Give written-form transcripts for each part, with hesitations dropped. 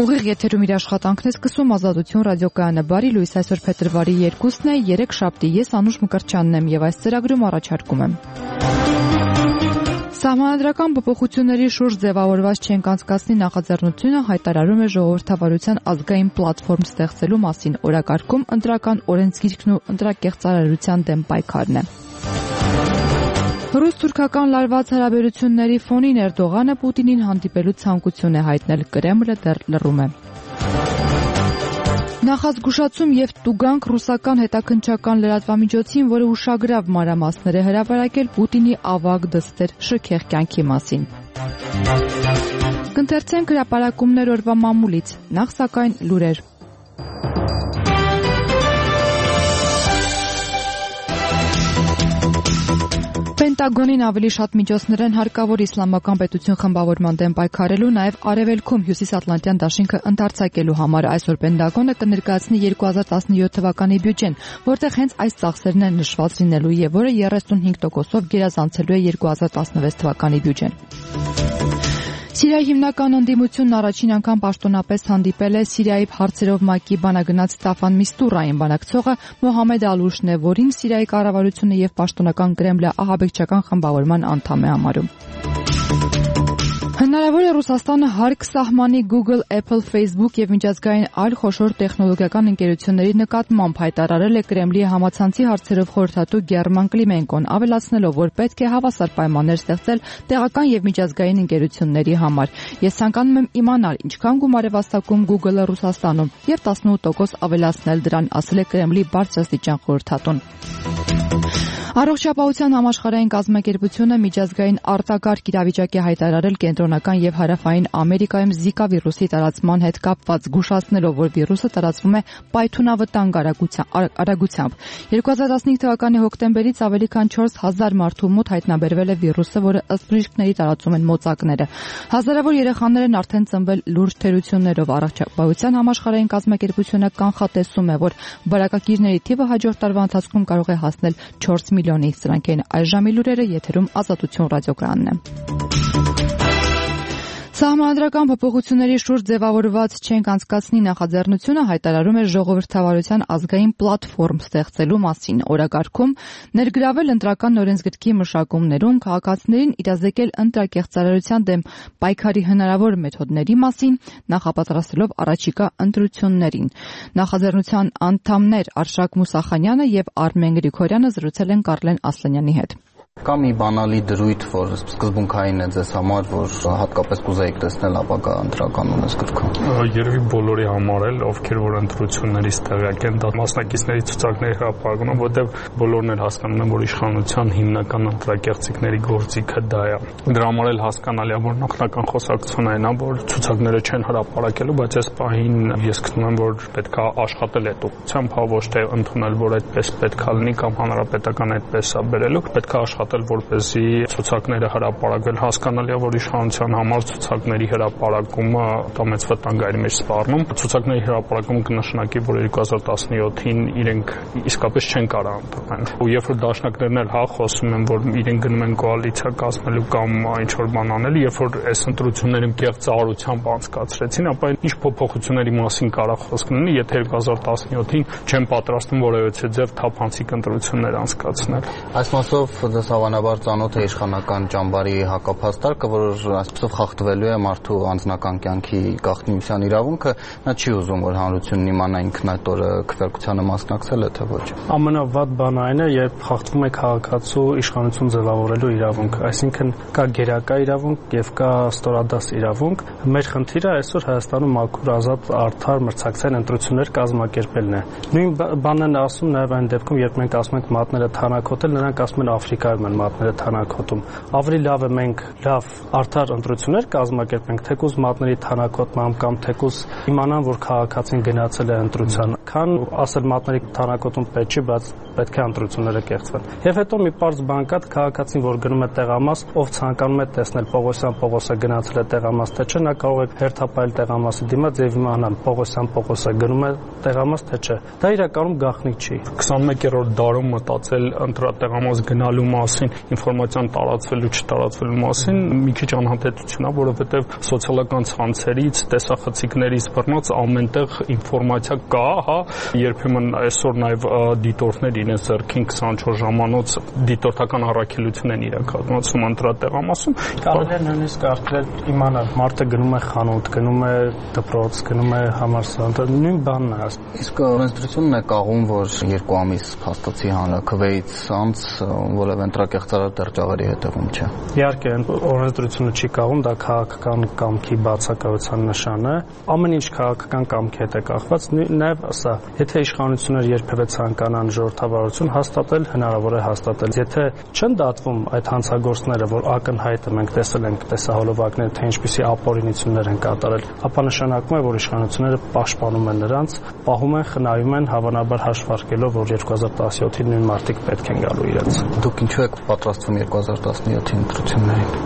Ուղիղ եթերում իր աշխատանքն է սկսում Ազատություն ռադիոկայանը։ Բարի լույս, այսօր փետրվարի 2-ն է, 3 շաբթի։ Ես Անուշ Մկրտչյանն եմ եւ այս ծրագրում առաջարկում եմ. Սահմանադրական փոփոխությունների շուրջ ձևավորված չենք անցկացնի նախաձեռնությունը հայտարարում է ժողովրդավարության ազգային պլատֆորմ ստեղծելու մասին։ Օրակարգում ընտրական օրենսգիրքն ու ընտրակեղծարարության դեմ պայքարն է։ Ռուս-թուրքական լարված հարաբերությունների ֆոնին Էրդողանը Պուտինին հանդիպելու ցանկություն է հայտնել, Կրեմլը դեռ լռում է։ Նախազգուշացում եւ տուգանք ռուսական հետաքննչական լրատվամիջոցին, որը ուշագրավ մանրամասներ է հրապարակել Պուտինի ավագ դստեր շքեղ կյանքի մասին։ Կընթերցենք հրապարակումներ օրվա մամուլից, նախ սակայն լուրեր։ Պենտագոնին ավելի շատ միջոցներ են հարկավոր իսլամական պետություն խմբավորման դեմ պայքարելու, նաև Արևելքում Հյուսիսատլանտյան դաշինքը ընդարձակելու համար այսօր Պենտագոնը կներկայացնի 2017 թվականի բյուջեն, որտեղ հենց այս ծախսերն են նշված լինելու եւ որը 35%-ով գերազանցելու է 2016 թվականի բյուջեն։ Սիրիայի հիմնական ընդդիմությունն առաջին անգամ պաշտոնապես հանդիպել է Սիրիայի հարցերով ՄԱԿ-ի բանագնաց Ստաֆան Միստուրային բանակցողը Մոհամեդ Ալուշն է, որին Սիրիայի կառավարությունը եւ պաշտոնական Կրեմլը ահաբեկչական խմբավորման անդամ է համարում։ Հնարավոր է Ռուսաստանը հարկ սահմանի Google, Apple, Facebook եւ միջազգային այլ խոշոր տեխնոլոգիական ընկերությունների նկատմամբ հայտարարել է Կրեմլի համացանցի հարցերով խորհրդատու Գերման Կլիմենկոն, ավելացնելով, որ պետք է հավասար պայմաններ ստեղծել տեղական եւ միջազգային ընկերությունների համար։ Ես ցանկանում եմ իմանալ, ինչքան գումար է վաստակում Google-ը Ռուսաստանում եւ 18% ավելացնել դրան, ասել է Կրեմլի բարձրաստիճան խորհրդատուն։ Առողջապահության համաշխարհային կազմակերպությունը միջազգային արտակարգ իրավիճակ է հայտարարել կենտրոնական եւ հարավային Ամերիկայում Զիկա վիրուսի տարածման հետ կապված, զգուշացնելով, որ վիրուսը տարածվում է պայթունավտանգ արագությամբ։ 2015 թվականի հոկտեմբերից ավելի քան 4000 մարդու մոտ հայտնաբերվել է վիրուսը, որը ըստ բժիշկների տարածում են մոծակները։ Հազարավոր երեխաներ են արդեն ծնվել լուրջ թերություններով։ Առողջապահության համաշխարհային կազմակերպությունը կանխատեսում է, որ վարակագիրների թիվը հաջորդ տարվա ընթացքում կարող է հասնել 4 միլիոնի։ Սրանք են այս ժամի լուրերը, եթերում Ազատություն ռադիոկայանն է։ Սահմանադրական փոփոխությունների շուրջ ձևավորված չենք անցկացնի նախաձեռնությունը հայտարարում է ժողովրդավարության ազգային պլատֆորմ ստեղծելու մասին։ Օրակարգում ներգրավել ընտրական օրենսգրքի մշակումներում քաղաքացիներին իրազեկել ընտրակեղծարարության դեմ պայքարի հնարավոր մեթոդների մասին, նախապատրաստելով առաջիկա ընտրություններին։ Նախաձեռնության անդամներ Արշակ Մուսախանյանը եւ Արմեն Գրիգորյանը զրուցել են Կարլեն Ասլանյանի հետ։ Կա մի բանալի դրույթ, որ սկզբունքային է ձեզ համար, որ հատկապես կուզեիք տեսնել ապագա ընտրական օրենսգրքում։ Երևի բոլորի համար էլ, ովքեր որ ընտրություններից տեղյակ են, դա մասնակիցների ցուցակների հրապարակում է, որտեղ բոլորն էլ հասկանում են, որ իշխանության հիմնական ընտրակեղծիքների գործիքը դա է։ Դրա համար էլ հասկանալի է, որ նախնական խոսակցությունն այն է, որ ցուցակները չեն հրապարակելու, բայց այս պահին ես գտնում եմ, որ պետք է աշխատել այդ ուղղությամբ, ոչ թե ընդունել, որ այդպես պետք է լինի կամ հանրապետական այդպես է բերելու, պետք է աշխատել, որպեսզի ցուցակները հրապարակվել, հասկանալի է, որ իշխանության համար ցուցակների հրապարակումը դա մեծ վտանգ է իր մեջ սպառնում։ Ցուցակների հրապարակումը կնշանակի, որ 2017-ին իրենք իսկապես չեն կարող ընտրեն։ Ու երբ որ դաշնակներն էլ խոսում են, որ իրենք գնում են կոալիցիա կազմելու կամ ինչ որ բան անել, երբ որ այս ընտրությունները կեղծարարությամբ անցկացրեցին, ապա ինչ փոփոխությունների մասին կարող խոսք լինի, եթե 2017-ին չեն պատրաստվում որևէ ձև թափանցիկ ընտրություններ անցկացնել։ Այս մասով հավանաբար ծանոթ է իշխանական ճամբարի հակափաստարկը, որ այսպեսով խախտվելու է մարդու անձնական կյանքի գաղտնիության իրավունքը, նա չի ուզում, որ հանրությունն իմանա ինքն այդ օրը քվեարկությանը մասնակցել է, թե ոչ։ Ամենավատ բանը այն է, երբ խախտվում է քաղաքացու իշխանություն ձևավորելու իրավունքը, այսինքն կա գերակա իրավունք եւ կա ստորադաս իրավունք։ Մեր խնդիրը այսօր Հայաստանում մաքուր, ազատ, արդար, մրցակցային ընտրություններ կազմակերպելն է։ Նույն բանն են ասում նաեւ այն դեպքում, երբ մենք ասում ենք մատները թանաքոտել, նրանք ասում են Աֆրիկայում են մատները թանաքոտում։ Ավելի լավ է մենք լավ արդար ընտրություններ կազմակերպենք, թեկուզ մատների թանաքոտմամբ կամ թեկուզ իմանան, որ քաղաքացին գնացել է ընտրության, քան ասել մատների թանաքոտում պետք չի, բայց պետք է ընտրությունները կեղծվեն։ Եվ հետո մի պարզ բան կա, քաղաքացին, որ գնում է տեղամաս, ով ցանկանում է տեսնել Պողոսյանը գնացել է տեղամաս, թե չէ, նա կարող է հերթապայել տեղամասի դիմաց եւ իմանալ Պողոսյանը գնում է տեղամաս, թե չէ։ Դա իրականում գաղտնիք չի։ 21-րդ դարում մտածել տեղամաս գնալու մասին, ինֆորմացիան տարածվելու չտարածվելու մասին մի քիչ անհամբերություն է, որովհետև սոցիալական ցանցերից, տեսախցիկներից բռնած ամենտեղ ինֆորմացիա կա, հա, երբեմն այսօր նաև դիտորդներ իրենց ձեռքին 24 ժամանոց դիտորդական առաքելություն են իրականացում ընտրատեղամասում, կարելի է նույնիսկ արգելել իմանալ, մարդը գնում է խանութ, գնում է դպրոց, գնում է համալսարան, նույն բանն է։ Իսկ օրենսդրությունն է կաղում, որ 2 ամիս փաստացի հանրաքվեից անց որևէ ընտրակեղծարար դեռ ճաղերի հետևում չէ։ Իհարկե, օրենսդրությունը չի կաղում, դա քաղաքական կամքի բացակայության նշան է։ Ամեն ինչ քաղաքական կամքի հետ է կախված, նաև սա, եթե իշխանությունները երբևէ ցանկանան ժողովրդավարություն հաստատել, հնարավոր է հաստատել։ Եթե չեն դատվում այդ հանցագործները, որ ակնհայտ է, մենք տեսել ենք տեսահոլովակներ, թե ինչպիսի ապօրինություններ են կատարել, ապա նշանակում է, որ իշխանությունները պաշտպանում են նրանց, պահում են, խնայում են, հավանաբար հաշվարկելով, որ 2017-ին նույն մարդիկ պետք են գալու իրենց։ Դուք ինչու եք պատրաստվում 2017-ի ընտրություններին։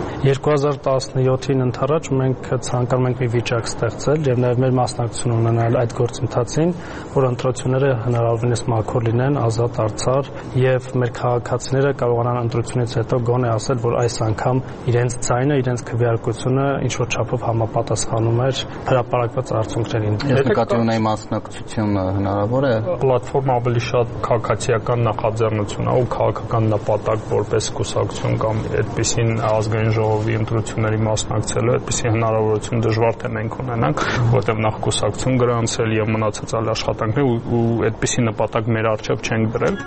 2017-ին ընդառաջ մենք ցանկանում ենք մի վիճակ ստեղծել եւ նաեւ մեր մասնակցություն ունենալ այդ գործընթացին, որ ընտրությունները հնարավորինս մաքուր լինեն, ազատ, արդար եւ մեր քաղաքացիները կարողանան ընտրությունից հետո գոնե ասել, որ այս անգամ իրենց ձայնը, իրենց քվեարկությունը ինչ որ չափով համապատասխանում էր հրապարակված արդյունքներին։ Ես նկատի ունեի մասնակցությունը հնարավոր է։ Պլատֆորմը ավելի շատ քաղաքացիական նախաձեռնություն է ու քաղաքական նպատակ որպես կուսակցություն կամ այդպիսին ազգային ժողովի ընտրությունների մասնակցելու այդպիսի հնարավորություն դժվար թե մենք ունենանք, որտեղ նախ կուսակցություն գրանցել եւ մնացած այլ աշխատանքներ ու այդպիսի նպատակ մեր առջև չենք դրել։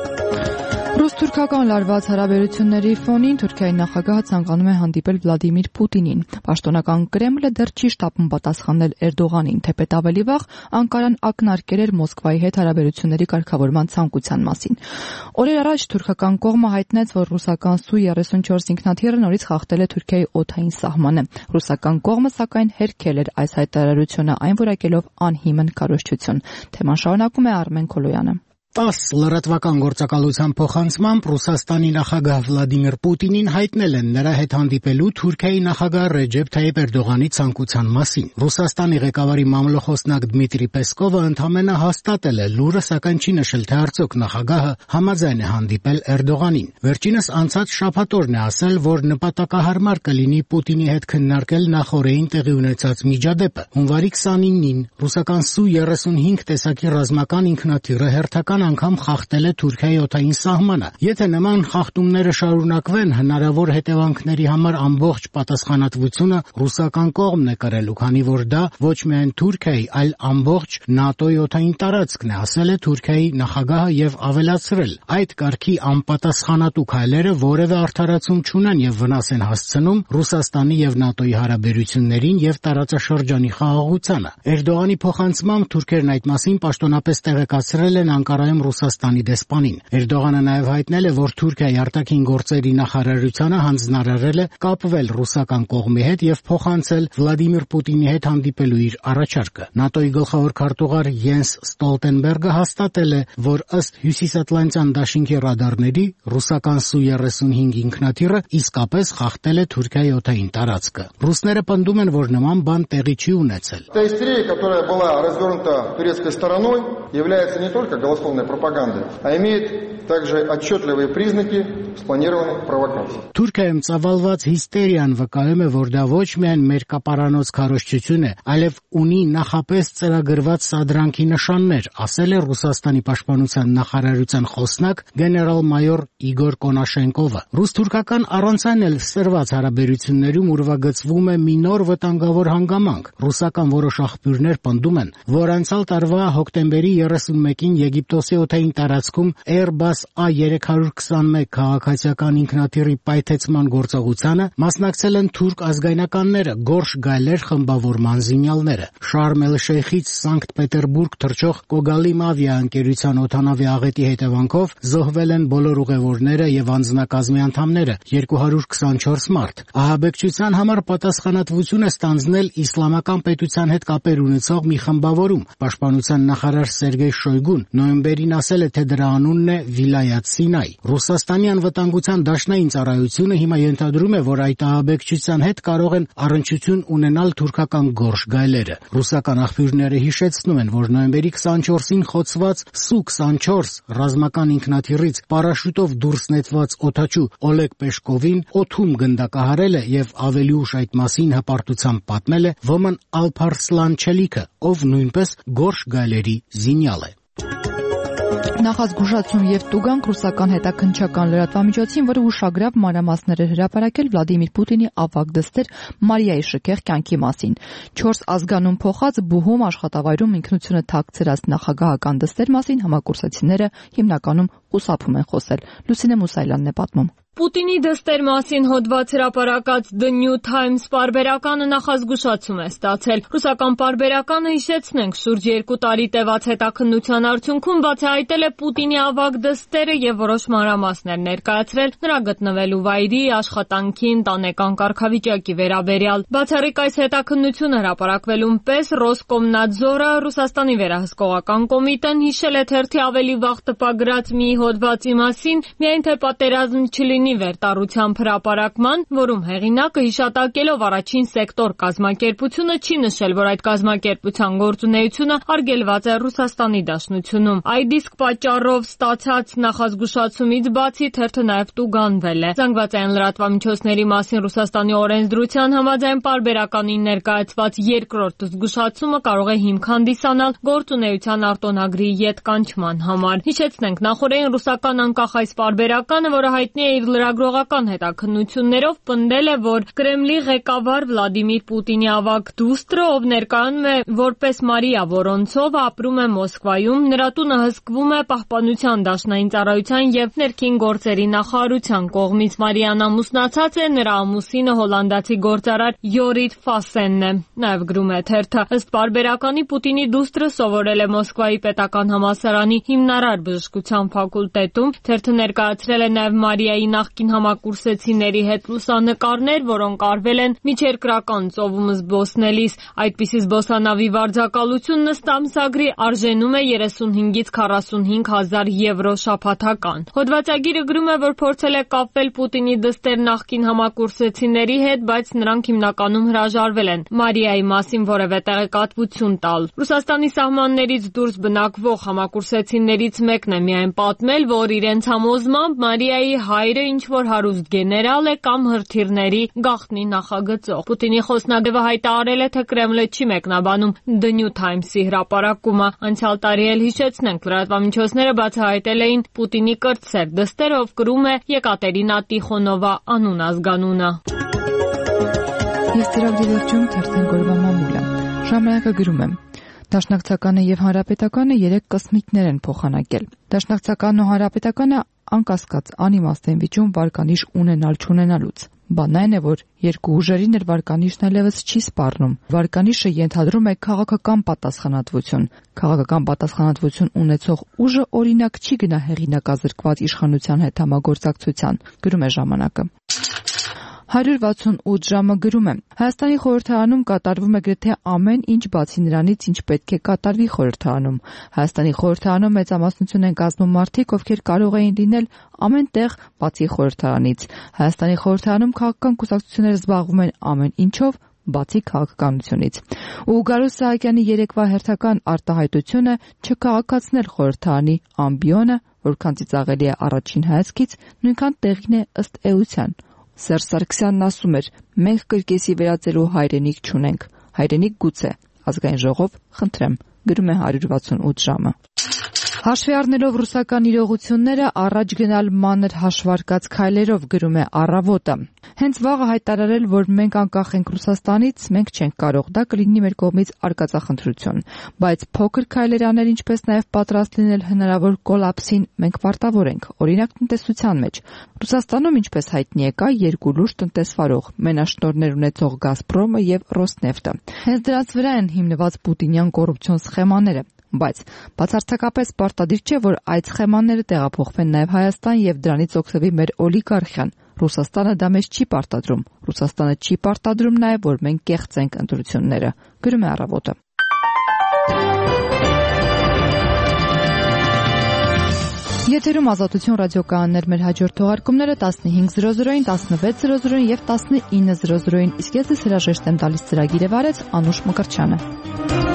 Ռուս-թուրքական լարված հարաբերությունների ֆոնին Թուրքիայի նախագահը ցանկանում է հանդիպել Վլադիմիր Պուտինին։ Պաշտոնական Կրեմլը դեռ չի շտապում պատասխանել Էրդողանին, թեպետ ավելի վաղ Անկարան ակնարկել էր Մոսկվայի հետ հարաբերությունների կարգավորման ցանկության մասին։ Օրեր առաջ թուրքական կողմը հայտնեց, որ ռուսական Su-34 ինքնաթիռը նորից խախտել է Թուրքիայի օդային սահմանը։ Ռուսական կողմը սակայն հերքել էր այս հայտարարությունը, այն որակելով անհիմն քարոզչություն։ Թեման շարունակում է Արմեն Քոլոյանը։ 10 լրատվական գործակալության փոխանցմամբ Ռուսաստանի նախագահ Վլադիմիր Պուտինին հայտնել են նրա հետ հանդիպելու Թուրքիայի նախագահ Ռեջեփ Թայիփ Էրդողանի ցանկության մասին։ Ռուսաստանի ղեկավարի մամլոխոսնակ Դմիտրի Պեսկովը ընդամենը հաստատել է լուրը, սակայն չի նշել, թե արդյոք նախագահը համաձայն է հանդիպել Էրդողանին։ Վերջինս անցած շաբաթօրն է ասել, որ նպատակահարմար կլինի Պուտինի հետ քննարկել նախորդին տեղի ունեցած միջադեպը։ Հունվարի 29-ին ռուսական Su-35 տեսակի ռազմական ինքնաթիռը հերթական անգամ խախտել է Թուրքիայի օդային սահմանը։ Եթե նման խախտումները շարունակվեն, հնարավոր հետևանքների համար ամբողջ պատասխանատվությունը ռուսական կողմն է կրելու, քանի որ դա ոչ միայն Թուրքիայի, այլ ամբողջ ՆԱՏՕ-ի օդային տարածքն է, ասել է Թուրքիայի նախագահը եւ ավելացրել. այդ կարգի անպատասխանատու քայլերը որևէ արդարացում չունեն եւ վնաս են հասցնում Ռուսաստանի եւ ՆԱՏՕ-ի հարաբերություններին եւ տարածաշրջանի խաղաղությանը։ Էրդողանի փոխանցմամբ թուրքերն այդ մասին պաշտոնապես տեղեկացրել են Անկարայում Ռուսաստանի դեսպանին։ Էրդողանը նաև հայտնել է, որ Թուրքիայի արտաքին գործերի նախարարությանը հանձնարարել է կապվել ռուսական կողմի հետ եւ փոխանցել Վլադիմիր Պուտինի հետ հանդիպելու իր առաջարկը։ ՆԱՏՕ-ի գլխավոր քարտուղար Յենս Ստոլտենբերգը հաստատել է, որ ըստ Հյուսիսատլանտյան դաշինքի ռադարների ռուսական Su-35 ինքնաթիռը իսկապես խախտել է Թուրքիայի օդային տարածքը։ Ռուսները պնդում են, որ նման бан տեղի չի ունեցել։ Та истерия, которая была развернута турецкой стороной, является не только голословной пропагандой, а имеет также отчетливые признаки спланированной провокации. Թուրքիայում ծավալված հիստերիան վկայում է, որ դա ոչ միայն մեր կապարանոց քարոզչություն է, այլև ունի նախապես ծրագրված սադրանքի նշաններ, ասել է Ռուսաստանի պաշտպանության նախարարության խոսնակ գեներալ-մայոր Իգոր Կոնաշենկովը։ Ռուս-թուրքական առանցան էլ սրված հարաբերություններում ուրվագծվում է մի նոր վտանգավոր հանգամանք։ Ռուսական որոշ աղբյուրներ պնդում են, որ անցյալ տարվա հոկտեմբերի 31-ին Եգիպտոսի օդային տարածքում Airbus A321 քաղաքացիական ինքնաթիռի պայթեցման գործողությանը մասնակցել են թուրք ազգայնականները, Գորշ Գայլեր խմբավորման զինյալները։ Շարմ էլ-Շեյխից Սանկտ Պետերբուրգ թռչող Կոգալիմ ավիաընկերության օդանավի աղետի հետևանքով զոհվել են բոլոր ուղևորները եւ անձնակազմի անդամները, 224 մարդ։ Ահաբեկչության համար պատասխանատվություն է ստանձնել իսլամական պետության հետ կապեր ունեցող մի խմբավորում։ Պաշտպանության նախարար Սերգեյ Շոյգուն նոյեմբերին ասել է, թե դրա անունն է Վիլայաթ Սինայ։ Ռուսաստանի անվտանգության դաշնային ծառայությունը հիմա ենթադրում է, որ այդ ահաբեկչության հետ կարող են առնչություն ունենալ թուրքական գորշ գայլերը։ Ռուսական աղբյուրները հիշեցնում են, որ նոյեմբերի 24-ին խոցված Սու-24 ռազմական ինքնաթիռից պարաշուտով դուրս նետված օդաչու Օլեգ Պեշկովին օդում գնդակահարել է եւ ավելի ուշ այդ մասին հպարտությամբ պատմել է Ոման Ալփարսլան Չելիքը, ով նույնպես գորշ գայլերի զինյալ է։ Նախազգուշացում եւ տուգանք ռուսական հետաքննչական լրատվամիջոցին, որը ուշագրավ մանրամասներ էր հրապարակել Վլադիմիր Պուտինի ավագ դստեր Մարիայի շքեղ կյանքի մասին։ 4 ազգանուն փոխած բուհում աշխատավայրում ինքնությունը թաքցրած նախագահական դստեր մասին համակուրսեցիները հիմնականում խուսափում են խոսել։ Լուսինե Մուսայլյանն է պատմում։ Պուտինի դստեր մասին հոդված հրապարակած The New Times պարբերականը նախազգուշացում է ստացել։ Ռուսական պարբերականը, հիշեցնենք, շուրջ 2 տարի տևած հետաքննության արդյունքում բացահայտել է Պուտինի ավագ դստերը եւ որոշ մանրամասներ ներկայացրել նրա գտնվելու վայրի, աշխատանքի, ընտանեկան կարգավիճակի վերաբերյալ։ Բացառիկ այս հետաքննությունը հրապարակվելուն պես Ռոսկոմնադզորը, Ռուսաստանի վերահսկողական կոմիտեն, հիշել է թերթի ավելի վաղ տպագրած մի հոդվածի մասին, միայն թե պատերազմ չլինի վերտառությամբ հրապարակման, որում հեղինակը հիշատակելով առաջին սեկտոր կազմակերպությունը չի նշել, որ այդ կազմակերպության գործունեությունը արգելված է Ռուսաստանի Դաշնությունում։ Այդ իսկ պատճառով ստացած նախազգուշացումից բացի թերթը նաև տուգանվել է։ Զանգվածային լրատվամիջոցների մասին Ռուսաստանի օրենսդրության համաձայն պարբերականին ներկայացված երկրորդ զգուշացումը կարող է հիմք հանդիսանալ գործունեության արտոնագրի ետ կանչման համար։ Հիշեցնենք, նախորդին ռուսական անկախ այս պարբերականը, որը հայտնի է իր լրագրողական հետաքննություններով, պնդել է, որ Կրեմլի ղեկավար Վլադիմիր Պուտինի ավագ դուստրը, ով ներկայանում է որպես Մարիա Որոնցովա, ապրում է Մոսկվայում, նրա տունը հսկվում է Պահպանության դաշնային ծառայության եւ ներքին գործերի նախարարության կողմից։ Մարիան ամուսնացած է, նրա ամուսինը հոլանդացի գործարար Յորիթ Ֆասենն է։ Նաեւ գրում է թերթը, ըստ պարբերականի Պուտինի դուստրը սովորել է Մոսկվայի պետական համալսարանի հիմնարար բժշկության ֆակուլտետում։ Թերթը ներկայացրել է նաեւ Մարիայի նախկին համակուրսեցիների հետ լուսանկարներ, որոնք արվել են միջերկրական ծովում զբոսնելիս։ Այդպիսի զբոսանավի վարձակալությունն ըստ ամսագրի արժենում է 35-ից 45 հազար եվրո շաբաթական։ Հոդվածագիրը գրում է, որ փորձել է կապվել Պուտինի դստեր նախկին համակուրսեցիների հետ, բայց նրանք հիմնականում հրաժարվել են Մարիայի մասին որևէ տեղեկատվություն տալ։ Ռուսաստանի սահմաններից դուրս բնակվող համակուրսեցիներից մեկն է միայն պատմել, որ իրենց համոզմամբ Մարիայի հայրը ինչ-որ հարուստ գեներալ է կամ հրթիռների գաղտնի նախագծող։ Պուտինի խոսնադեպը հայտարարել է, թե Կրեմլը չի մեկնաբանում The New Times-ի հրապարակումը։ Անցյալ տարի էլ հիշեցնենք, լրատվամիջոցները բացահայտել էին Պուտինի կրտսեր դստեր, ով կրում է Եկատերինա Տիխոնովա անուն ազգանունը։ Ես ծրագրի թերթեն գորվամամուլը։ Ժամանակը գրում եմ։ Դաշնակցականը եւ Հանրապետականը 3 կսմիկներ են փոխանակել։ Դաշնակցականն ու Հանրապետականը անկասկած անիմաստ են վիճում վարկանիշ ունենալ չունենալուց։ Բանն այն է, որ երկու ուժերի ներվարկանիշն այլևս չի սպառնում։ Վարկանիշը ենթադրում է քաղաքական պատասխանատվություն։ Քաղաքական պատասխանատվություն ունեցող ուժը օրինակ չի գնա հեղինակազրկված իշխանության հետ համագործակցության, գրում է ժամանակը։ 168 ժամը գրում է. Հայաստանի խորհրդարանում կատարվում է գրեթե ամեն ինչ բացի նրանից, ինչ պետք է կատարվի խորհրդարանում։ Հայաստանի խորհրդարանում մեծամասնություն են կազմում մարդիկ, ովքեր կարող էին լինել ամեն տեղ բացի խորհրդարանից։ Հայաստանի խորհրդարանում քաղաքական կուսակցությունները զբաղվում են ամեն ինչով բացի քաղաքականությունից։ Ու Գարուս Սահակյանի երեկվա հերթական արտահայտությունը չքաղաքացնել խորհրդարանի ամբիոնը, որքան ծիծաղելի է առաջին հայացքից, նույնքան տեղին է ըստ էության։ Սերժ Սարգսյանն ասում էր. մենք կրկեսի վերածելու հայրենիք չունենք, հայրենիք գուցե, ազգային ժողով խնդրեմ, գրում է 168 ժամը։ Հաշվի առնելով ռուսական իրողությունները, առաջ գնալ մանր հաշվարկած քայլերով, գրում է Առավոտը։ Հենց վաղը հայտարարել, որ մենք անկախ ենք Ռուսաստանից, մենք չենք կարող, դա կլինի մեր կողմից արկածախնդրություն, բայց փոքր քայլեր անել, ինչպես նաև պատրաստ լինել հնարավոր կոլապսին, մենք պարտավոր ենք, օրինակ տնտեսության մեջ։ Ռուսաստանում, ինչպես հայտնի է, կա երկու լուրջ տնտեսվարող՝ մենաշնորհներ ունեցող Գազպրոմը եւ Ռոսնեֆտը։ Հենց դրանց վրա են հիմնված պուտինյան կոռուպցիոն սխեմաները։ Բայց բացարձակապես պարտադիր չէ, որ այդ սխեմաները տեղափոխվեն նաև Հայաստան եւ դրանից օգտվի մեր օլիգարխիան։ Ռուսաստանը դա մեզ չի պարտադրում։ Ռուսաստանը չի պարտադրում նաև, որ մենք կեղծենք ընտրությունները, գրում է Առավոտը։ Եթերում Ազատություն ռադիոկայաններ, մեր հաջորդ թողարկումները 15:00-ին, 16:00-ին եւ 19:00-ին։ Իսկ ես հրաժեշտ եմ տալիս ծրագիրը վարեց Անուշ Մկրտչյանը։